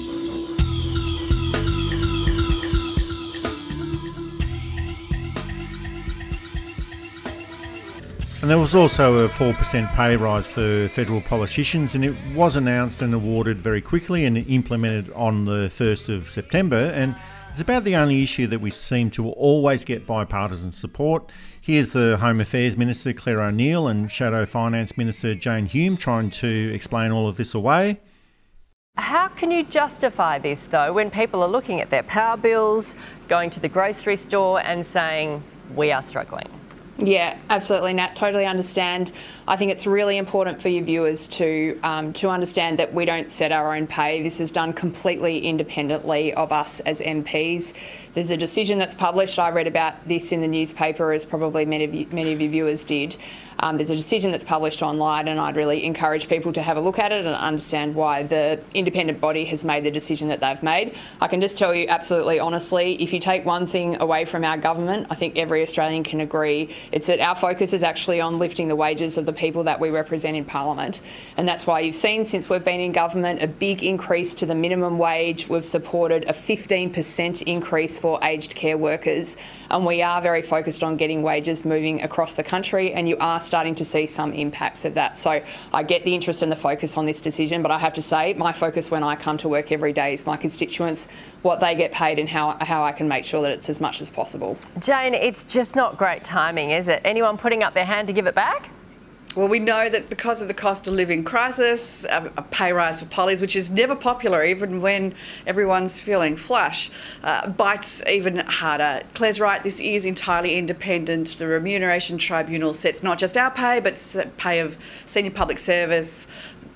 And there was also a four percent pay rise for federal politicians, and it was announced and awarded very quickly and implemented on the first of September. And it's about the only issue that we seem to always get bipartisan support. Here's the Home Affairs Minister, Claire O'Neill, and Shadow Finance Minister, Jane Hume, trying to explain all of this away. How can you justify this, though, when people are looking at their power bills, going to the grocery store and saying, we are struggling? Yeah, absolutely, Nat. Totally understand. I think it's really important for your viewers to um, to understand that we don't set our own pay. This is done completely independently of us as M Ps. There's a decision that's published. I read about this in the newspaper, as probably many of you, many of your viewers did. Um, there's a decision that's published online, and I'd really encourage people to have a look at it and understand why the independent body has made the decision that they've made. I can just tell you absolutely honestly, if you take one thing away from our government, I think every Australian can agree, it's that our focus is actually on lifting the wages of the people that we represent in Parliament. And that's why you've seen, since we've been in government, a big increase to the minimum wage. We've supported a fifteen percent increase for aged care workers. And we are very focused on getting wages moving across the country, and you are starting to see some impacts of that. So I get the interest and the focus on this decision, but I have to say my focus when I come to work every day is my constituents, what they get paid and how, how I can make sure that it's as much as possible. Jane, it's just not great timing, is it? Anyone putting up their hand to give it back? Well, we know that because of the cost of living crisis, a, a pay rise for pollies, which is never popular even when everyone's feeling flush, uh, bites even harder. Claire's right, this is entirely independent. The Remuneration Tribunal sets not just our pay, but pay of senior public service,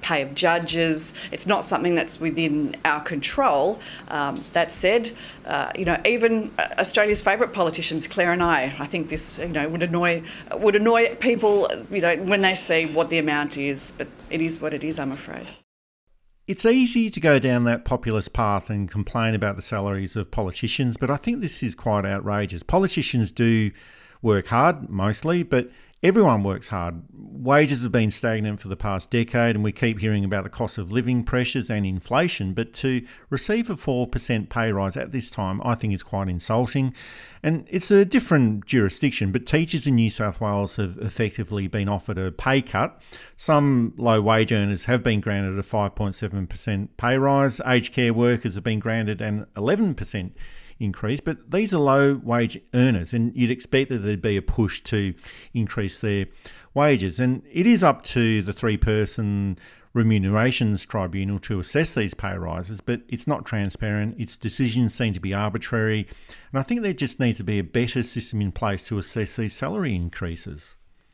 pay of judges. It's not something that's within our control. Um, that said, uh, you know, even Australia's favourite politicians, Claire and I, I think this, you know, would annoy would annoy people, you know, when they see what the amount is. But it is what it is, I'm afraid. It's easy to go down that populist path and complain about the salaries of politicians, but I think this is quite outrageous. Politicians do work hard, mostly, but everyone works hard. Wages have been stagnant for the past decade, and we keep hearing about the cost of living pressures and inflation, but to receive a four percent pay rise at this time, I think is quite insulting. And it's a different jurisdiction, but teachers in New South Wales have effectively been offered a pay cut. Some low-wage earners have been granted a five point seven percent pay rise. Aged care workers have been granted an eleven percent increase, but these are low wage earners, and you'd expect that there'd be a push to increase their wages. And it is up to the three-person remunerations tribunal to assess these pay rises, but it's not transparent. Its decisions seem to be arbitrary, and I think there just needs to be a better system in place to assess these salary increases.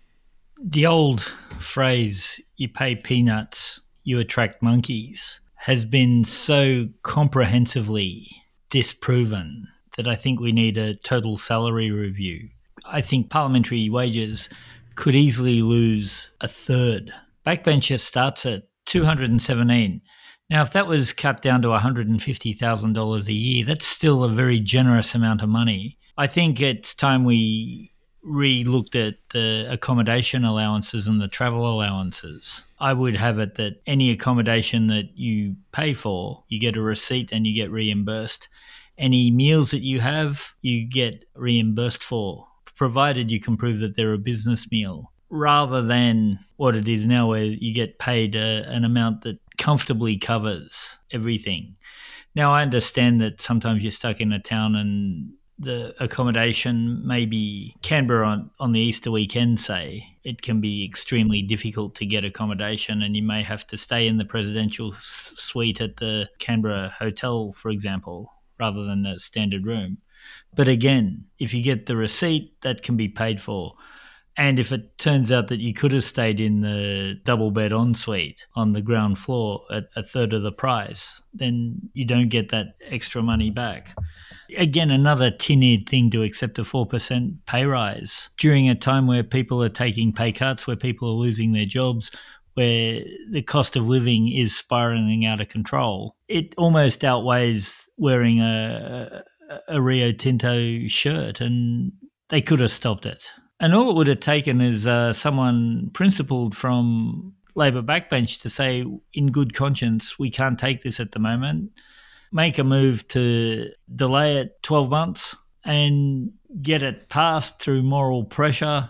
The old phrase, you pay peanuts, you attract monkeys, has been so comprehensively disproven that I think we need a total salary review. I think parliamentary wages could easily lose a third. Backbencher starts at two hundred seventeen. Now, if that was cut down to one hundred fifty thousand dollars a year, that's still a very generous amount of money. I think it's time we re-looked at the accommodation allowances and the travel allowances. I would have it that any accommodation that you pay for, you get a receipt and you get reimbursed. Any meals that you have, you get reimbursed for, provided you can prove that they're a business meal, rather than what it is now where you get paid a, an amount that comfortably covers everything. Now, I understand that sometimes you're stuck in a town and the accommodation, maybe Canberra on, on the Easter weekend, say, it can be extremely difficult to get accommodation and you may have to stay in the presidential s- suite at the Canberra Hotel, for example, rather than a standard room. But again, if you get the receipt, that can be paid for. And if it turns out that you could have stayed in the double bed ensuite on the ground floor at a third of the price, then you don't get that extra money back. Again, another tin-eared thing to accept a four percent pay rise during a time where people are taking pay cuts, where people are losing their jobs, where the cost of living is spiralling out of control. It almost outweighs wearing a, a Rio Tinto shirt, and they could have stopped it. And all it would have taken is uh, someone principled from Labor backbench to say, in good conscience, we can't take this at the moment. Make a move to delay it twelve months and get it passed through moral pressure.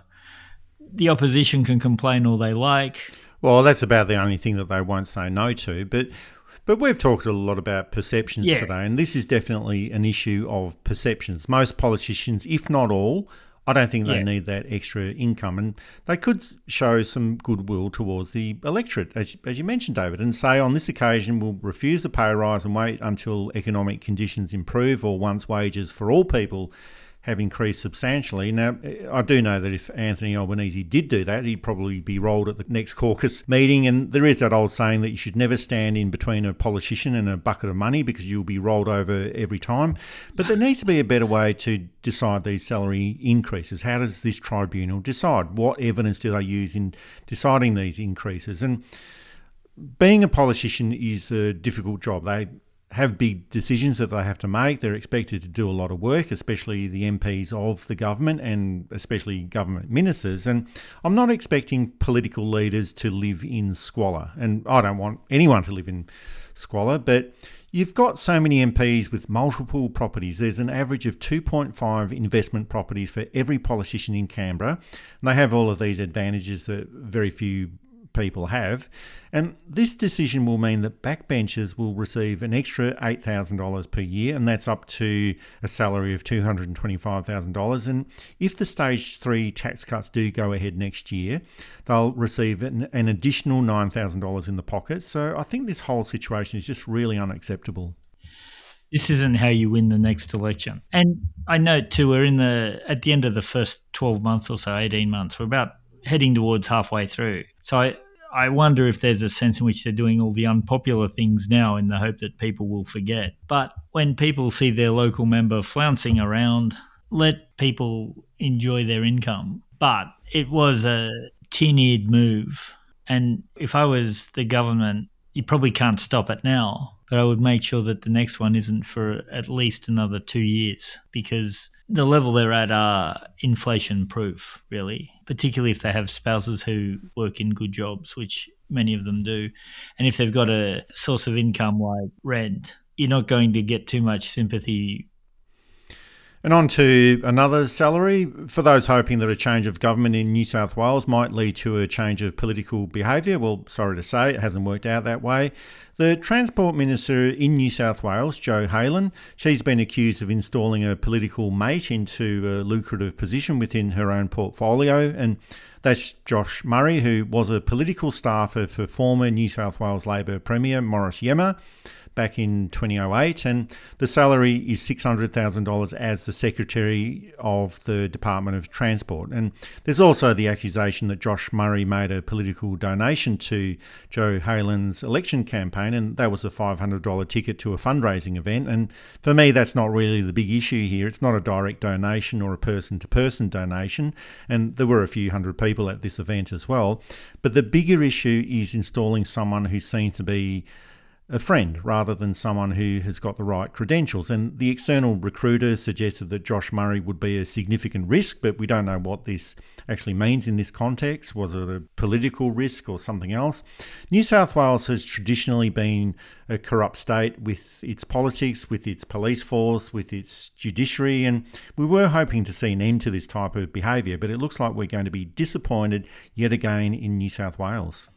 The opposition can complain all they like. Well, that's about the only thing that they won't say no to. But but we've talked a lot about perceptions yeah. today, and this is definitely an issue of perceptions. Most politicians, if not all, I don't think they yeah. need that extra income, and they could show some goodwill towards the electorate, as, as you mentioned, David, and say on this occasion we'll refuse the pay rise and wait until economic conditions improve or once wages for all people have increased substantially. Now, I do know that if Anthony Albanese did do that, he'd probably be rolled at the next caucus meeting. And there is that old saying that you should never stand in between a politician and a bucket of money because you'll be rolled over every time. But there needs to be a better way to decide these salary increases. How does this tribunal decide? What evidence do they use in deciding these increases? And being a politician is a difficult job. They have big decisions that they have to make. They're expected to do a lot of work, especially the M Ps of the government and especially government ministers. And I'm not expecting political leaders to live in squalor. And I don't want anyone to live in squalor, but you've got so many M Ps with multiple properties. There's an average of two point five investment properties for every politician in Canberra. And they have all of these advantages that very few people have. And this decision will mean that backbenchers will receive an extra eight thousand dollars per year, and that's up to a salary of two hundred twenty-five thousand dollars. And if the stage three tax cuts do go ahead next year, they'll receive an, an additional nine thousand dollars in the pocket. So I think this whole situation is just really unacceptable. This isn't how you win the next election. And I note too, we're in the at the end of the first twelve months or so, eighteen months. We're about heading towards halfway through. So I I wonder if there's a sense in which they're doing all the unpopular things now in the hope that people will forget. But when people see their local member flouncing around, let people enjoy their income. But it was a tin-eared move. And if I was the government, you probably can't stop it now, but I would make sure that the next one isn't for at least another two years because the level they're at are inflation-proof, really, particularly if they have spouses who work in good jobs, which many of them do. And if they've got a source of income like rent, you're not going to get too much sympathy. And on to another salary. For those hoping that a change of government in New South Wales might lead to a change of political behaviour, well, sorry to say, it hasn't worked out that way. The Transport Minister in New South Wales, Jo Haylen, she's been accused of installing a political mate into a lucrative position within her own portfolio, and that's Josh Murray, who was a political staffer for former New South Wales Labor Premier Morris Iemma back in twenty oh eight, and the salary is six hundred thousand dollars as the Secretary of the Department of Transport. And there's also the accusation that Josh Murray made a political donation to Jo Haylen's election campaign, and that was a five hundred dollars ticket to a fundraising event. And for me, that's not really the big issue here. It's not a direct donation or a person-to-person donation, and there were a few hundred people at this event as well. But the bigger issue is installing someone who seems to be a friend rather than someone who has got the right credentials. And the external recruiter suggested that Josh Murray would be a significant risk, but we don't know what this actually means in this context. Was it a political risk or something else? New South Wales has traditionally been a corrupt state with its politics, with its police force, with its judiciary, and we were hoping to see an end to this type of behaviour, but it looks like we're going to be disappointed yet again in New South Wales.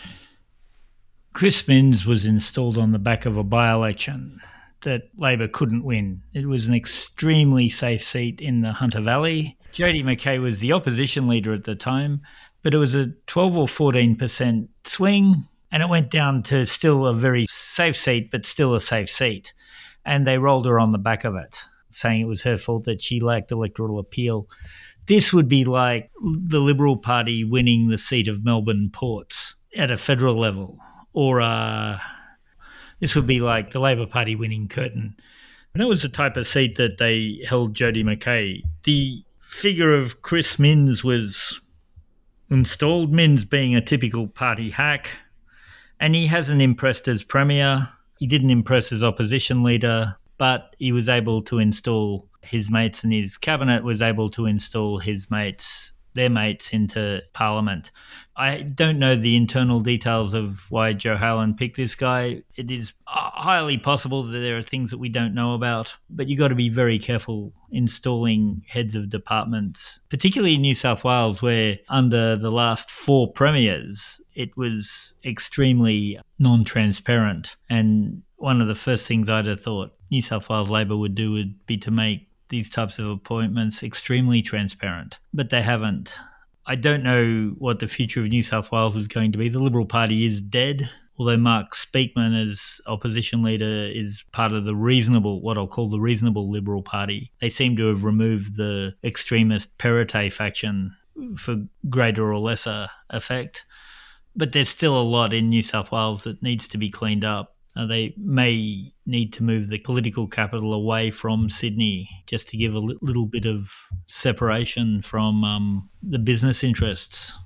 Chris Minns was installed on the back of a by-election that Labor couldn't win. It was an extremely safe seat in the Hunter Valley. Jody McKay was the opposition leader at the time, but it was a twelve or fourteen percent swing, and it went down to still a very safe seat, but still a safe seat. And they rolled her on the back of it, saying it was her fault that she lacked electoral appeal. This would be like the Liberal Party winning the seat of Melbourne Ports at a federal level. Or uh, this would be like the Labor Party winning Curtin. And that was the type of seat that they held Jody McKay. The figure of Chris Minns was installed, Minns being a typical party hack. And he hasn't impressed as Premier. He didn't impress as opposition leader, but he was able to install his mates, and his cabinet was able to install his mates their mates into Parliament. I don't know the internal details of why Jo Haylen picked this guy. It is highly possible that there are things that we don't know about, but you've got to be very careful installing heads of departments, particularly in New South Wales, where under the last four premiers, it was extremely non-transparent. And one of the first things I'd have thought New South Wales Labor would do would be to make these types of appointments extremely transparent, but they haven't. I don't know what the future of New South Wales is going to be. The Liberal Party is dead, although Mark Speakman as opposition leader is part of the reasonable, what I'll call the reasonable Liberal Party. They seem to have removed the extremist Perrottet faction for greater or lesser effect, but there's still a lot in New South Wales that needs to be cleaned up. Uh, they may need to move the political capital away from Sydney just to give a li- little bit of separation from um, the business interests.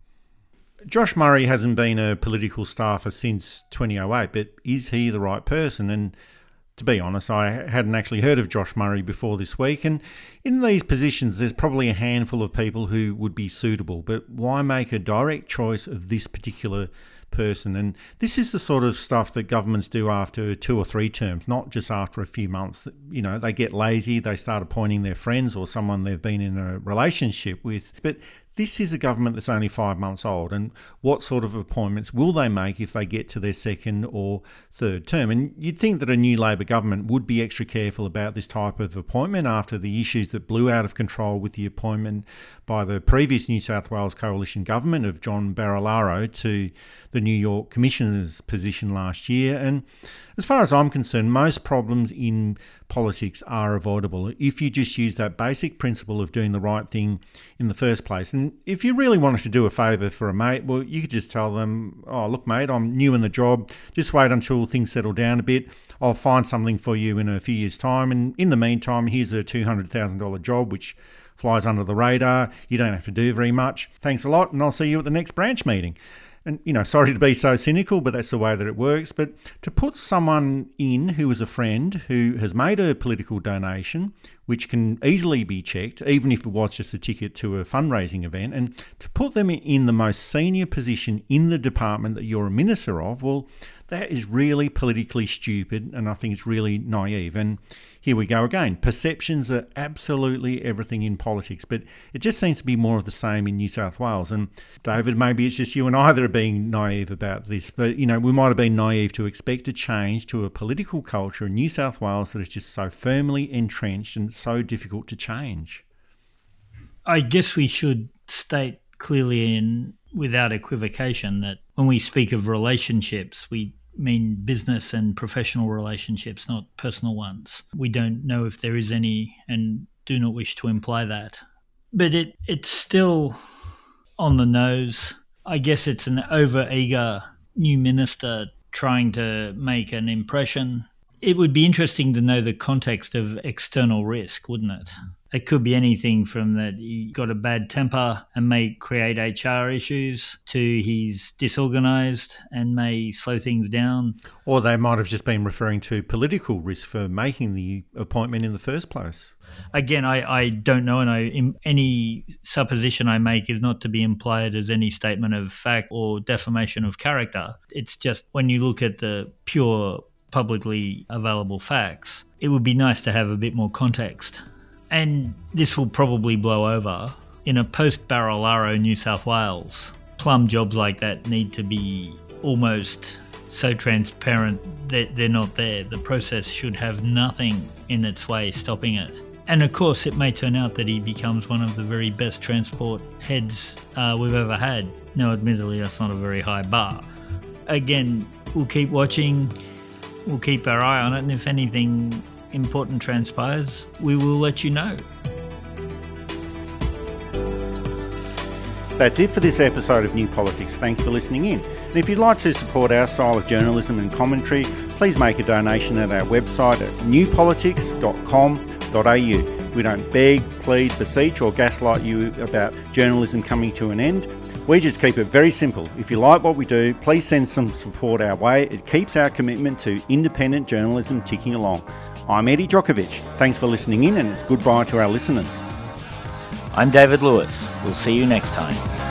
Josh Murray hasn't been a political staffer since twenty oh eight, but is he the right person? And to be honest, I hadn't actually heard of Josh Murray before this week. And in these positions, there's probably a handful of people who would be suitable, but why make a direct choice of this particular person? And this is the sort of stuff that governments do after two or three terms, not just after a few months. You know, they get lazy, they start appointing their friends or someone they've been in a relationship with. But this is a government that's only five months old, and what sort of appointments will they make if they get to their second or third term? And you'd think that a new Labor government would be extra careful about this type of appointment after the issues that blew out of control with the appointment by the previous New South Wales coalition government of John Barilaro to the New York Commissioner's position last year. And as far as I'm concerned, most problems in politics are avoidable if you just use that basic principle of doing the right thing in the first place. And And if you really wanted to do a favour for a mate, well, you could just tell them, oh, look, mate, I'm new in the job. Just wait until things settle down a bit. I'll find something for you in a few years' time. And in the meantime, here's a two hundred thousand dollars job, which flies under the radar. You don't have to do very much. Thanks a lot, and I'll see you at the next branch meeting. And, you know, sorry to be so cynical, but that's the way that it works. But to put someone in who is a friend who has made a political donation, which can easily be checked, even if it was just a ticket to a fundraising event, and to put them in the most senior position in the department that you're a minister of, well, that is really politically stupid, and I think it's really naive. And here we go again. Perceptions are absolutely everything in politics, but it just seems to be more of the same in New South Wales. And David, maybe it's just you and I that are being naive about this, but, you know, we might have been naive to expect a change to a political culture in New South Wales that is just so firmly entrenched and so difficult to change. I guess we should state clearly and without equivocation that when we speak of relationships, we mean business and professional relationships, not personal ones. We don't know if there is any and do not wish to imply that. But it it's still on the nose. I guess it's an over-eager new minister trying to make an impression. It would be interesting to know the context of external risk, wouldn't it? It could be anything from that he got a bad temper and may create H R issues to he's disorganised and may slow things down. Or they might have just been referring to political risk for making the appointment in the first place. Again, I, I don't know, and I, in, any supposition I make is not to be implied as any statement of fact or defamation of character. It's just when you look at the pure publicly available facts, it would be nice to have a bit more context. And this will probably blow over. In a post-Barilaro New South Wales, plum jobs like that need to be almost so transparent that they're not there. The process should have nothing in its way stopping it. And of course, it may turn out that he becomes one of the very best transport heads uh, we've ever had. Now, admittedly, that's not a very high bar. Again, we'll keep watching. We'll keep our eye on it, and if anything important transpires, we will let you know. That's it for this episode of New Politics. Thanks for listening in. And if you'd like to support our style of journalism and commentary, please make a donation at our website at new politics dot com dot a u. We don't beg, plead, beseech or gaslight you about journalism coming to an end. We just keep it very simple. If you like what we do, please send some support our way. It keeps our commitment to independent journalism ticking along. I'm Eddie Djokovic. Thanks for listening in, and it's goodbye to our listeners. I'm David Lewis. We'll see you next time.